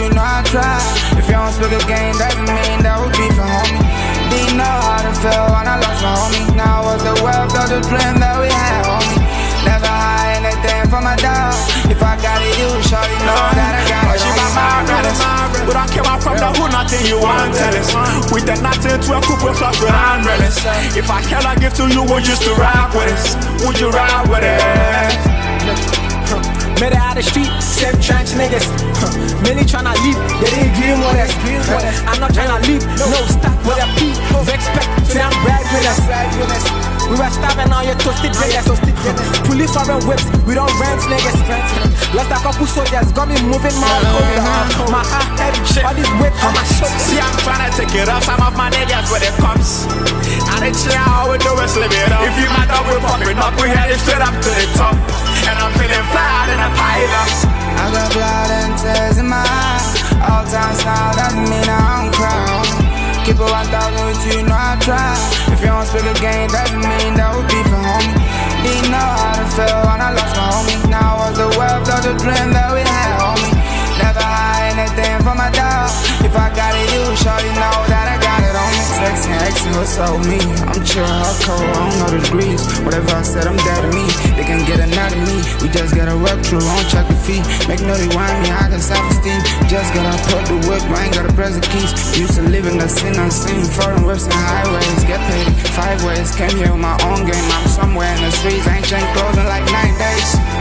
you know I try. If you don't speak a game, doesn't mean that would be for homie. Didn't know how to feel when I lost my homie. Now was the wealth of the dream that we had, homie. Never hide anything from my dog. If I got it, you surely know that I got it. She my mind, but I came out from the hood, nothing you want tell us. With the nothing to a couple plus with unrealist. If I cannot give to you, would you still ride with us? Would you ride with it? Made it out the street, same trench niggas. Many tryna leave, they didn't dream with us. I'm not tryna leave, no stop with a P. Expect to them brag with us. We were starving on your toasted dinners. Police foreign whips, we don't rent niggas. Lost a couple soldiers, got me moving my cold. My heart heavy, all this weight on my shoulders. See, I'm tryna take it off some of my niggas with the cops. And they chill how we do is live it up. If you matter, we're popping up, we headed straight up to the top. And I'm feeling fly in a pilot. I got blood and tears in my eyes. All time smile, doesn't mean I don't cry. Keep it 1,000 with you, know I try. If you don't speak a game, doesn't mean that would be for homie. Didn't know how to feel when I lost my homie. Now was the wealth of the dream that we had, homie. Never hide anything from my dog. If I got it, you surely know that I got it on me. Texting, asking what's up with me. I'm chill, hardcore, I don't know the degrees. Whatever I said, I'm dead to me. They can get another me. We just gotta work through, I don't check the fee. Make no rewind me, I got self-esteem. Just gotta put the work, I ain't gotta press the keys. Used to live in the sin unseen. Foreign whips and highways. Get paid 5 ways. Came here with my own game. I'm somewhere in the streets. Ain't changed clothes in like 9 days.